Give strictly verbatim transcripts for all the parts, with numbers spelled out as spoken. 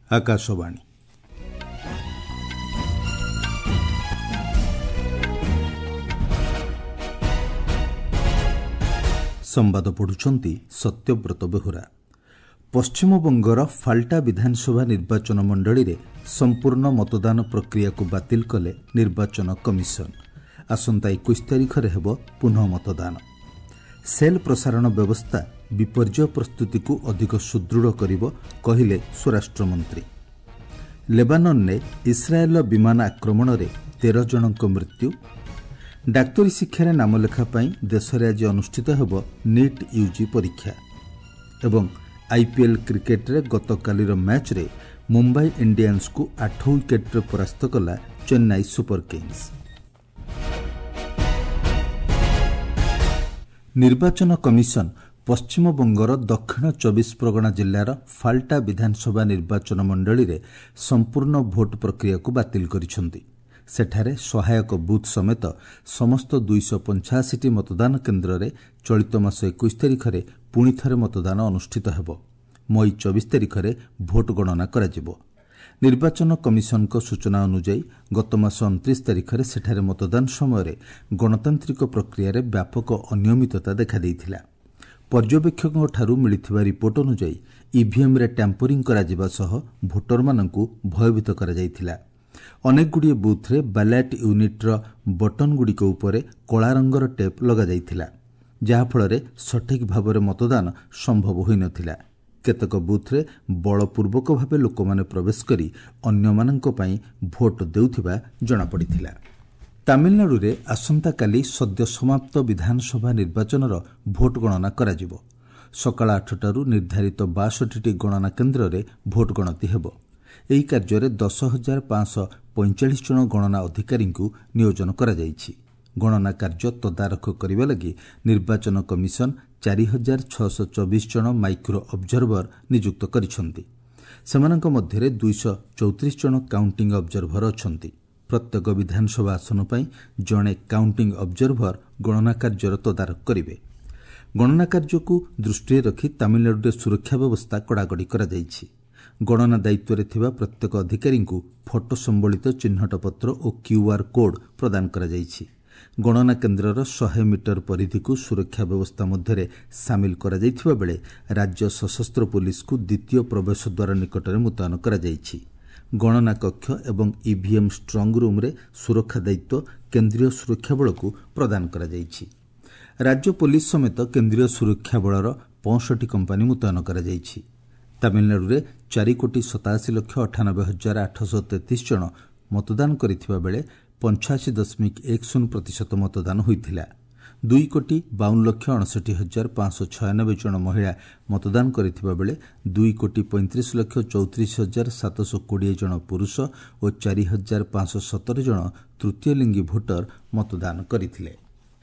आकाशवाणी संवाद पढ़ुचंती सत्यव्रत बेहुरा। पश्चिमबंगर फाल्टा विधानसभा निर्वाचन मंडली रे संपूर्ण मतदान प्रक्रिया को बातिल कले निर्वाचन कमिशन। आसंता इक्कीस तारिख रे हेबो पुनः मतदान। सेल प्रसारण व्यवस्था विपर्यय प्रस्तुति को अधिक सुदृढ़ करिबो कहिले स्वराष्ट्र मंत्री। लेबानन ने इस्राएल विमान आक्रमण रे तेरह जनक मृत्यु। डाक्तरी शिक्षा नामलेखा पाई देश में आज अनुष्ठित हेबो नीट यूजी परीक्षा। एवं आईपीएल क्रिकेट रे गतकालीर मैच रे मुंबई इंडियंस को आठ विकेट रे परास्त कला चेन्नई सुपर किंग्स। निर्वाचन कमिशन पश्चिमबंगर दक्षिण चौबीस परगना जिल्लार फाल्टा विधानसभा निर्वाचन मंडली रे संपूर्ण भोट प्रक्रिया को बातिल करिसंती। सेठारे सहायक बूथ समेत समस्त दुईश पंचाशी मतदान केन्द्र रे चलित मास इक्कीस तारिख रे पुणी थरे मतदान अनुष्ठित हेबो। मई चौबीस तारिख रे भोट गणना कराजिबो। निर्वाचन कमिशन को सूचना अनुसार गत मास उनतीस तारिख रे सेठारे मतदान समय गणतांत्रिक प्रक्रिया रे व्यापक अनियमितता देखा देइथिला। पर्यवेक्षकों ठारू मिलिथिबा रिपोर्ट अनुसार ईवीएम रे टैंपरिंग कराजिबा सह भोटर माननकु भयभीत करा जायथिला। अनेक गुड़िए बूथ रे बैलेट यूनिट रो बटन गुड़िक उपरे कला रंगर टेप लगा जायथिला, जहा फଳରେ सठिक भाबरे मतदान संभव होई नथिला। केतक बूथ रे बलपूर्वक भावे लोक माने प्रवेश करी अन्य माननक पई भोट देउथिबा जणा पड़िथिला। तामिलनाडु रे आसंता काली सद्य समाप्त विधानसभा निर्वाचनर भोट गणना कराजिबो। सकाळ आठ टारू निर्धारित बासठ टी गणना केन्द्र रे भोट गणति हेबो। एही कार्य रे दस हजार पांच पैंचाश जन गणना अधिकारी को नियोजन करा जायछि। गणना कार्य तदारख करबा लगी निर्वाचन कमिशन चार हजार छह चौबीस जन माइक्रो ऑब्जर्वर नियुक्त करिसंती। सेमानक मध्यरे दुईश चौतीस जन काउंटिंग ऑब्जर्वर अछंती। प्रत्येक विधानसभा आसन पई जणे काउंटिंग ऑब्जर्वर गणना कार्यर तदारख करिवे। गणना कार्य को दृष्टि रखी तामिलनाडु रे सुरक्षा व्यवस्था कड़ाकड़ी करा जायछि। गणना दायित्व रे थिबा प्रत्येक अधिकारी को फोटो संबलित चिन्हट पत्र और क्यूआर कोड प्रदान करा जायछि। गणना केन्द्रर सौ मीटर परिधि को सुरक्षा व्यवस्था मध्य सामिल करा जायथिबा बेले राज्य सशस्त्र पुलिस को द्वितीय प्रवेश द्वार निकट में मुतयन करा जायछि। गणना कक्ष एवं ईवीएम स्ट्रंग रूम रे सुरक्षा दायित्व केंद्रीय सुरक्षा बल को प्रदान करा जायछि। राज्य पुलिस समेत केंद्रीय सुरक्षा बलर पैंसठ कंपानी मुतयन करा जायछि। तामिलनाडु रे चार कोटी सतासी लक्ष अठानबे हजार आठश तेतीस जन मतदान करिथिबा बेले पंचाशी दशमिक एक शून्य प्रतिशत मतदान होइथिला। दुई कोटी बावन लक्ष अड़सठ हजार पांच छयानबे जन महिला मतदान करिथिबा बेले दुई कोटी पैंतीस लक्ष चौतीस हजार सातश कोड़े जन पुरुष और चार हजार पांच सतर जन तृतीय लिंगी भोटर मतदान करिथिले।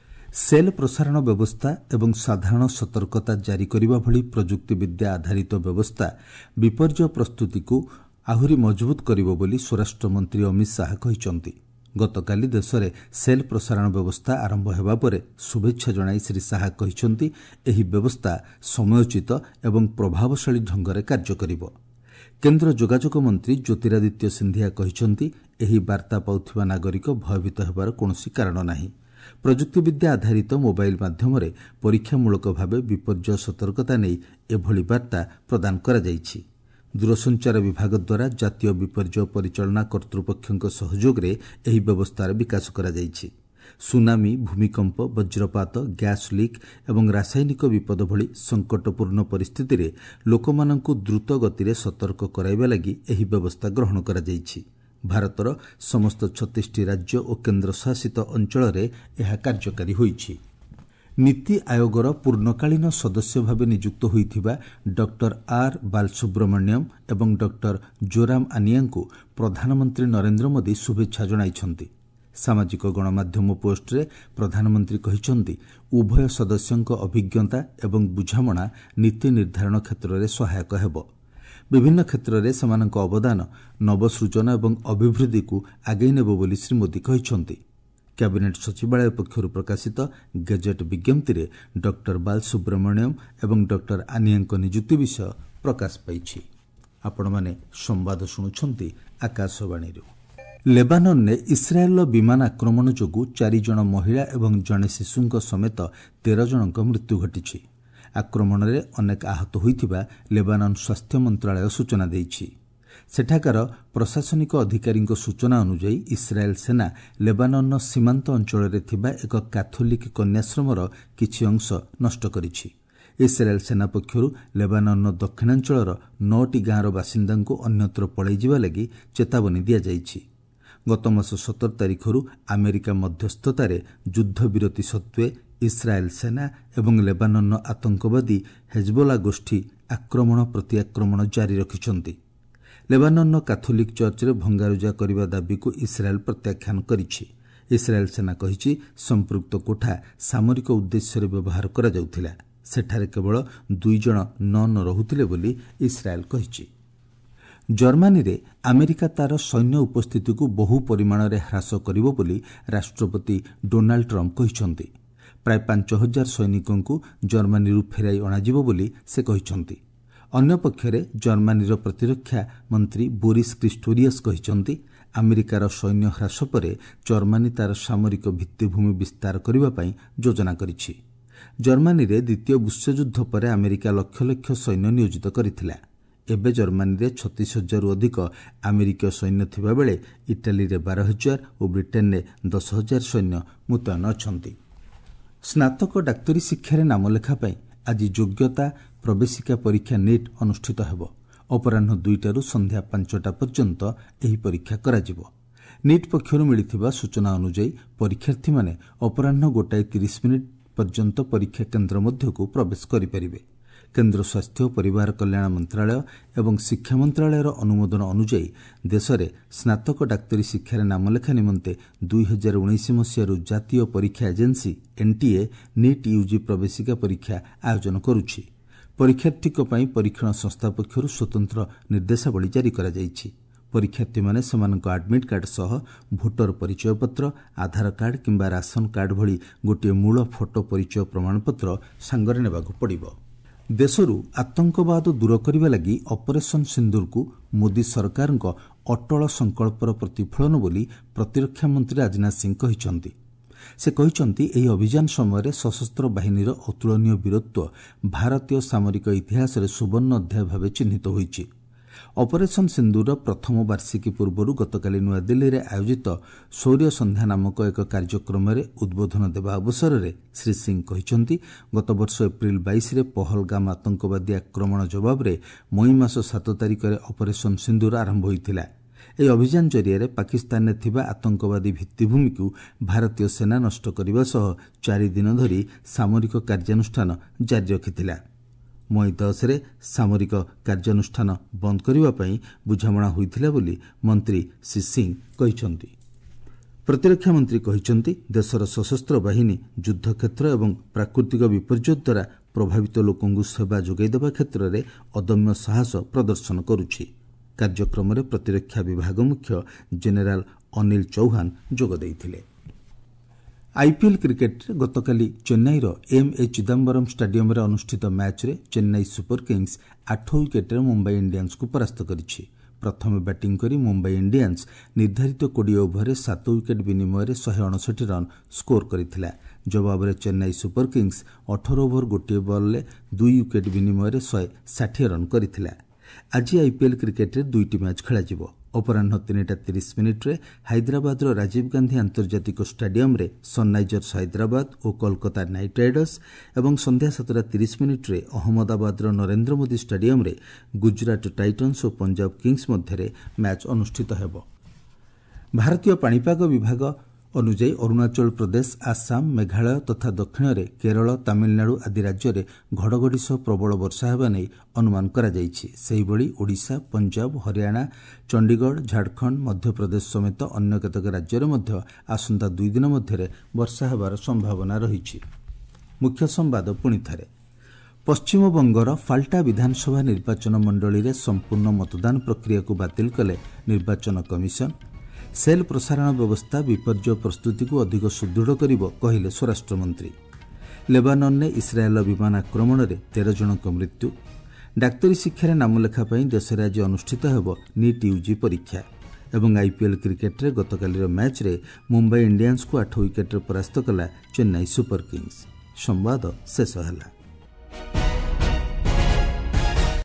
सेल प्रसारण व्यवस्था एवं साधारण सतर्कता जारी करिबा भली प्रजुक्ति विद्या आधारित व्यवस्था विपर्यय प्रस्तुति को आहुरी मजबूत करिबो बोली स्वराष्ट्र मंत्री अमित शाह कहिसंती। गतकाली देश में सेल प्रसारण व्यवस्था आरंभ हेबा परे शुभेच्छा जणाई श्री शाह कहिसंती एही व्यवस्था समयोचित एवं प्रभावशाली ढंगरे कार्य करिबो। केंद्र जोगाजोग मंत्री ज्योतिरादित्य सिंधिया कहिसंती एही वार्ता पाउथिबा नागरिक भयभीत हेबार कोनोसी कारण नाही। प्रजुक्ति विद्या आधारित मोबाइल माध्यम परीक्षामूलक भावे विपर्यय सतर्कता नहीं एभली वार्ता प्रदान करा जायछि। दूरसंचार विभाग द्वारा जातीय विपर्यय परिचालना कर्तृपक्षों सहयोग रे एही व्यवस्थार विकास करा जायछि। सुनामी, भूमिकंप, वज्रपात, गैस लीक एवं रासायनिक विपद भली संकटपूर्ण परिस्थिति रे लोकमानंकु द्रुत गति सतर्क कराइबा लगी एही व्यवस्था ग्रहण करा जायछि। भारतर समस्त छत्तीस टी राज्य और केन्द्र शासित अंचल रे यह कार्यकारी होईछि। नीति आयोगर पूर्णकालीन सदस्य भावे नियुक्त होइथिबा डॉक्टर आर बालसुब्रमण्यम एवं डॉक्टर जोराम आनिया को प्रधानमंत्री नरेंद्र मोदी शुभेच्छा जणाइछंती। सामाजिक गणमाध्यम पोस्ट रे प्रधानमंत्री कहिसंती उभय सदस्यंक अभिज्ञता एवं बुझामणा नीति निर्धारण क्षेत्र रे सहायक हेबो। विभिन्न क्षेत्र में सेमानक अवदान नवसृजन एवं अभिवृद्धि को आगे नेब बोली श्री मोदी कहिसंती। कैबिनेट सचिवालय पक्षरु प्रकाशित गेजेट विज्ञप्ति रे डॉक्टर बालसुब्रमण्यम एवं डॉक्टर आनिया नियुक्ति विषय प्रकाश पाइछि। ଆପଣମାନେ ସମ୍ବାଦ ଶୁଣୁଛନ୍ତି ଆକାଶବାଣୀରୁ। ଲେବାନନରେ ଇସ୍ରାଏଲର ବିମାନ ଆକ୍ରମଣ ଯୋଗୁଁ ଚାରିଜଣ ମହିଳା ଏବଂ ଜଣେ ଶିଶୁଙ୍କ ସମେତ ତେର ଜଣଙ୍କ ମୃତ୍ୟୁ ଘଟିଛି। ଆକ୍ରମଣରେ ଅନେକ ଆହତ ହୋଇଥିବା ଲେବାନନ ସ୍ୱାସ୍ଥ୍ୟ ମନ୍ତ୍ରଣାଳୟ ସୂଚନା ଦେଇଛି। ସେଠାକାର ପ୍ରଶାସନିକ ଅଧିକାରୀଙ୍କ ସୂଚନା ଅନୁଯାୟୀ ଇସ୍ରାଏଲ ସେନା ଲେବାନନର ସୀମାନ୍ତ ଅଞ୍ଚଳରେ ଥିବା ଏକ କାଥୋଲିକ କନ୍ୟାଶ୍ରମର କିଛି ଅଂଶ ନଷ୍ଟ କରିଛି। ଇସ୍ରାଏଲ ସେନା ପକ୍ଷରୁ ଲେବାନନର ଦକ୍ଷିଣାଞ୍ଚଳର ନଅଟି ଗାଁର ବାସିନ୍ଦାଙ୍କୁ ଅନ୍ୟତ୍ର ପଳାଇଯିବା ଲାଗି ଚେତାବନୀ ଦିଆଯାଇଛି। ଗତ ମାସ ସତର ତାରିଖରୁ ଆମେରିକା ମଧ୍ୟସ୍ଥତାରେ ଯୁଦ୍ଧବିରତି ସତ୍ତ୍ୱେ ଇସ୍ରାଏଲ ସେନା ଏବଂ ଲେବାନନର ଆତଙ୍କବାଦୀ ହେଜବୋଲା ଗୋଷ୍ଠୀ ଆକ୍ରମଣ ପ୍ରତି ଆକ୍ରମଣ ଜାରି ରଖିଛନ୍ତି। ଲେବାନନର କାଥୋଲିକ ଚର୍ଚ୍ଚରେ ଭଙ୍ଗାରୁଜା କରିବା ଦାବିକୁ ଇସ୍ରାଏଲ ପ୍ରତ୍ୟାଖ୍ୟାନ କରିଛି। ଇସ୍ରାଏଲ ସେନା କହିଛି ସମ୍ପୃକ୍ତ କୋଠା ସାମରିକ ଉଦ୍ଦେଶ୍ୟରେ ବ୍ୟବହାର କରାଯାଉଥିଲା। ସେଠାରେ କେବଳ ଦୁଇ ଜଣ ନନ୍ ରହୁଥିଲେ ବୋଲି ଇସ୍ରାଏଲ କହିଛି। ଜର୍ମାନୀରେ ଆମେରିକା ତାର ସୈନ୍ୟ ଉପସ୍ଥିତିକୁ ବହୁ ପରିମାଣରେ ହ୍ରାସ କରିବ ବୋଲି ରାଷ୍ଟ୍ରପତି ଡୋନାଲ୍ଡ ଟ୍ରମ୍ପ କହିଛନ୍ତି। ପ୍ରାୟ ପାଞ୍ଚ ହଜାର ସୈନିକଙ୍କୁ ଜର୍ମାନୀରୁ ଫେରାଇ ଅଣାଯିବ ବୋଲି ସେ କହିଛନ୍ତି। ଅନ୍ୟପକ୍ଷରେ ଜର୍ମାନୀର ପ୍ରତିରକ୍ଷା ମନ୍ତ୍ରୀ ବୋରିସ୍ କ୍ରିଷ୍ଟୋରିୟସ୍ କହିଛନ୍ତି ଆମେରିକାର ସୈନ୍ୟ ହ୍ରାସ ପରେ ଜର୍ମାନୀ ତାର ସାମରିକ ଭିତ୍ତିଭୂମି ବିସ୍ତାର କରିବା ପାଇଁ ଯୋଜନା କରିଛି। ଜର୍ମାନୀରେ ଦ୍ୱିତୀୟ ବିଶ୍ୱଯୁଦ୍ଧ ପରେ ଆମେରିକା ଲକ୍ଷ ଲକ୍ଷ ସୈନ୍ୟ ନିୟୋଜିତ କରିଥିଲା। ଏବେ ଜର୍ମାନୀରେ ଛତିଶ ହଜାରରୁ ଅଧିକ ଆମେରିକୀୟ ସୈନ୍ୟ ଥିବାବେଳେ ଇଟାଲୀରେ ବାର ହଜାର ଓ ବ୍ରିଟେନ୍ରେ ଦଶ ହଜାର ସୈନ୍ୟ ମୁତୟନ ଅଛନ୍ତି। ସ୍ନାତକ ଡାକ୍ତରୀ ଶିକ୍ଷାରେ ନାମଲେଖା ପାଇଁ ଆଜି ଯୋଗ୍ୟତା ପ୍ରବେଶିକା ପରୀକ୍ଷା ନିଟ୍ ଅନୁଷ୍ଠିତ ହେବ। ଅପରାହ୍ନ ଦୁଇଟାରୁ ସନ୍ଧ୍ୟା ପାଞ୍ଚଟା ପର୍ଯ୍ୟନ୍ତ ଏହି ପରୀକ୍ଷା କରାଯିବ। ନିଟ୍ ପକ୍ଷରୁ ମିଳିଥିବା ସୂଚନା ଅନୁଯାୟୀ ପରୀକ୍ଷାର୍ଥୀମାନେ ଅପରାହ୍ନ ଗୋଟାଏ ତିରିଶ ମିନିଟ୍ ପର୍ଯ୍ୟନ୍ତ ପରୀକ୍ଷା କେନ୍ଦ୍ର ମଧ୍ୟକୁ ପ୍ରବେଶ କରିପାରିବେ। କେନ୍ଦ୍ର ସ୍ୱାସ୍ଥ୍ୟ ଓ ପରିବାର କଲ୍ୟାଣ ମନ୍ତ୍ରଣାଳୟ ଏବଂ ଶିକ୍ଷା ମନ୍ତ୍ରଣାଳୟର ଅନୁମୋଦନ ଅନୁଯାୟୀ ଦେଶରେ ସ୍ନାତକ ଡାକ୍ତରୀ ଶିକ୍ଷାରେ ନାମଲେଖା ନିମନ୍ତେ ଦୁଇ ହଜାର ଉଣେଇଶ ମସିହାରୁ ଜାତୀୟ ପରୀକ୍ଷା ଏଜେନ୍ସି ଏନ୍ଟିଏ ନିଟ୍ ୟୁଜି ପ୍ରବେଶିକା ପରୀକ୍ଷା ଆୟୋଜନ କରୁଛି। ପରୀକ୍ଷାର୍ଥୀଙ୍କ ପାଇଁ ପରୀକ୍ଷଣ ସଂସ୍ଥା ପକ୍ଷରୁ ସ୍ୱତନ୍ତ୍ର ନିର୍ଦ୍ଦେଶାବଳୀ ଜାରି କରାଯାଇଛି। ପରୀକ୍ଷାର୍ଥୀମାନେ ସେମାନଙ୍କ ଆଡ୍ମିଟ୍ କାର୍ଡ ସହ ଭୋଟର ପରିଚୟ ପତ୍ର, ଆଧାର କାର୍ଡ କିମ୍ବା ରାସନ କାର୍ଡ ଭଳି ଗୋଟିଏ ମୂଳ ଫଟୋ ପରିଚୟ ପ୍ରମାଣପତ୍ର ସାଙ୍ଗରେ ନେବାକୁ ପଡ଼ିବ। ଦେଶରୁ ଆତଙ୍କବାଦ ଦୂର କରିବା ଲାଗି ଅପରେସନ ସିନ୍ଦୁରକୁ ମୋଦି ସରକାରଙ୍କ ଅଟଳ ସଂକଳ୍ପର ପ୍ରତିଫଳନ ବୋଲି ପ୍ରତିରକ୍ଷା ମନ୍ତ୍ରୀ ରାଜନାଥ ସିଂ କହିଛନ୍ତି। ସେ କହିଛନ୍ତି ଏହି ଅଭିଯାନ ସମୟରେ ସଶସ୍ତ୍ର ବାହିନୀର ଅତୁଳନୀୟ ବୀରତ୍ୱ ଭାରତୀୟ ସାମରିକ ଇତିହାସରେ ସୁବର୍ଣ୍ଣ ଅଧ୍ୟାୟ ଭାବେ ଚିହ୍ନିତ ହୋଇଛି। ଅପରେସନ ସିନ୍ଦୁରର ପ୍ରଥମ ବାର୍ଷିକୀ ପୂର୍ବରୁ ଗତକାଲି ନୂଆଦିଲ୍ଲୀରେ ଆୟୋଜିତ ଶୌର୍ୟ ସନ୍ଧ୍ୟା ନାମକ ଏକ କାର୍ଯ୍ୟକ୍ରମରେ ଉଦ୍ବୋଧନ ଦେବା ଅବସରରେ ଶ୍ରୀ ସିଂ କହିଛନ୍ତି ଗତବର୍ଷ ଏପ୍ରିଲ ବାଇଶରେ ପହଲଗାମ ଆତଙ୍କବାଦୀ ଆକ୍ରମଣ ଜବାବରେ ମଇ ମାସ ସାତ ତାରିଖରେ ଅପରେସନ ସିନ୍ଦୁର ଆରମ୍ଭ ହୋଇଥିଲା। ଏହି ଅଭିଯାନ ଜରିଆରେ ପାକିସ୍ତାନରେ ଥିବା ଆତଙ୍କବାଦୀ ଭିତ୍ତିଭୂମିକୁ ଭାରତୀୟ ସେନା ନଷ୍ଟ କରିବା ସହ ଚାରିଦିନ ଧରି ସାମରିକ କାର୍ଯ୍ୟାନୁଷ୍ଠାନ ଜାରି ରଖିଥିଲା। ମଇ ଦଶରେ ସାମରିକ କାର୍ଯ୍ୟାନୁଷ୍ଠାନ ବନ୍ଦ କରିବା ପାଇଁ ବୁଝାମଣା ହୋଇଥିଲା ବୋଲି ମନ୍ତ୍ରୀ ଶ୍ରୀ ସିଂ କହିଛନ୍ତି। ପ୍ରତିରକ୍ଷା ମନ୍ତ୍ରୀ କହିଛନ୍ତି ଦେଶର ସଶସ୍ତ୍ର ବାହିନୀ ଯୁଦ୍ଧକ୍ଷେତ୍ର ଏବଂ ପ୍ରାକୃତିକ ବିପର୍ଯ୍ୟୟ ଦ୍ୱାରା ପ୍ରଭାବିତ ଲୋକଙ୍କୁ ସେବା ଯୋଗାଇ ଦେବା କ୍ଷେତ୍ରରେ ଅଦମ୍ୟ ସାହସ ପ୍ରଦର୍ଶନ କରୁଛି। କାର୍ଯ୍ୟକ୍ରମରେ ପ୍ରତିରକ୍ଷା ବିଭାଗ ମୁଖ୍ୟ ଜେନେରାଲ ଅନିଲ ଚୌହାନ ଯୋଗ ଦେଇଥିଲେ। ଆଇପିଏଲ୍ କ୍ରିକେଟରେ ଗତକାଲି ଚେନ୍ନାଇର ଏମ୍ ଏ ଚିଦାମ୍ବରମ୍ ଷ୍ଟାଡିୟମରେ ଅନୁଷ୍ଠିତ ମ୍ୟାଚ୍ରେ ଚେନ୍ନାଇ ସୁପର କିଙ୍ଗସ୍ ଆଠ ୱିକେଟ୍ରେ ମୁମ୍ବାଇ ଇଣ୍ଡିଆନ୍ସକୁ ପରାସ୍ତ କରିଛି। ପ୍ରଥମେ ବ୍ୟାଟିଂ କରି ମୁମ୍ବାଇ ଇଣ୍ଡିଆନ୍ସ ନିର୍ଦ୍ଧାରିତ କୋଡ଼ିଏ ଓଭରରେ ସାତ ୱିକେଟ୍ ବିନିମୟରେ ଶହେ ଅଣଷଠି ରନ୍ ସ୍କୋର କରିଥିଲା। ଜବାବରେ ଚେନ୍ନାଇ ସୁପର କିଙ୍ଗସ୍ ଅଠର ଓଭର ଗୋଟିଏ ବଲ୍ରେ ଦୁଇ ୱିକେଟ୍ ବିନିମୟରେ ଶହେ ଷାଠିଏ ରନ୍ କରିଥିଲା। ଆଜି ଆଇପିଏଲ୍ କ୍ରିକେଟରେ ଦୁଇଟି ମ୍ୟାଚ୍ ଖେଳାଯିବ। ଅପରାହ୍ନ ତିନିଟା ତିରିଶ ମିନିଟ୍ରେ ହାଇଦ୍ରାବାଦର ରାଜୀବ ଗାନ୍ଧୀ ଆନ୍ତର୍ଜାତିକ ଷ୍ଟାଡିୟମରେ ସନ୍ରାଇଜର୍ସ ହାଇଦ୍ରାବାଦ ଓ କୋଲକାତା ନାଇଟ୍ ରାଇଡର୍ସ ଏବଂ ସନ୍ଧ୍ୟା ସାତଟା ତିରିଶ ମିନିଟ୍ରେ ଅହମ୍ମଦାବାଦର ନରେନ୍ଦ୍ର ମୋଦି ଷ୍ଟାଡିୟମରେ ଗୁଜରାଟ ଟାଇଟନ୍ସ ଓ ପଞ୍ଜାବ କିଙ୍ଗସ୍ ମଧ୍ୟରେ ମ୍ୟାଚ୍ ଅନୁଷ୍ଠିତ ହେବ। ଭାରତୀୟ ପାଣିପାଗ ବିଭାଗ ଅନୁଯାୟୀ ଅରୁଣାଚଳ ପ୍ରଦେଶ, ଆସାମ, ମେଘାଳୟ ତଥା ଦକ୍ଷିଣରେ କେରଳ, ତାମିଲନାଡୁ ଆଦି ରାଜ୍ୟରେ ଘଡ଼ଘଡ଼ି ସହ ପ୍ରବଳ ବର୍ଷା ହେବା ନେଇ ଅନୁମାନ କରାଯାଇଛି। ସେହିଭଳି ଓଡ଼ିଶା, ପଞ୍ଜାବ, ହରିୟାଣା, ଚଣ୍ଡିଗଡ଼, ଝାଡ଼ଖଣ୍ଡ, ମଧ୍ୟପ୍ରଦେଶ ସମେତ ଅନ୍ୟ କେତେକ ରାଜ୍ୟରେ ମଧ୍ୟ ଆସନ୍ତା ଦୁଇ ଦିନ ମଧ୍ୟରେ ବର୍ଷା ହେବାର ସମ୍ଭାବନା ରହିଛି। ମୁଖ୍ୟ ସମ୍ବାଦ ପୁଣି ଥରେ। ପଶ୍ଚିମବଙ୍ଗର ଫାଲ୍ଟା ବିଧାନସଭା ନିର୍ବାଚନ ମଣ୍ଡଳୀରେ ସମ୍ପୂର୍ଣ୍ଣ ମତଦାନ ପ୍ରକ୍ରିୟାକୁ ବାତିଲ କଲେ ନିର୍ବାଚନ କମିଶନ। ସେଲ୍ ପ୍ରସାରଣ ବ୍ୟବସ୍ଥା ବିପର୍ଯ୍ୟୟ ପ୍ରସ୍ତୁତିକୁ ଅଧିକ ସୁଦୃଢ଼ କରିବ କହିଲେ ସ୍ୱରାଷ୍ଟ୍ରମନ୍ତ୍ରୀ। ଲେବାନନରେ ଇସ୍ରାଏଲ ବିମାନ ଆକ୍ରମଣରେ ତେର ଜଣଙ୍କ ମୃତ୍ୟୁ। डाक्तरी शिक्षार नामलेखा देश में आज अनुष्ठित होब नीट यूजी परीक्षा एवं आईपीएल क्रिकेट रे गतकालीर मैच रे मुंबई इंडियंस को आठ विकेट परास्त कला चेन्नई सुपर किंग्स। संवाद शेष है।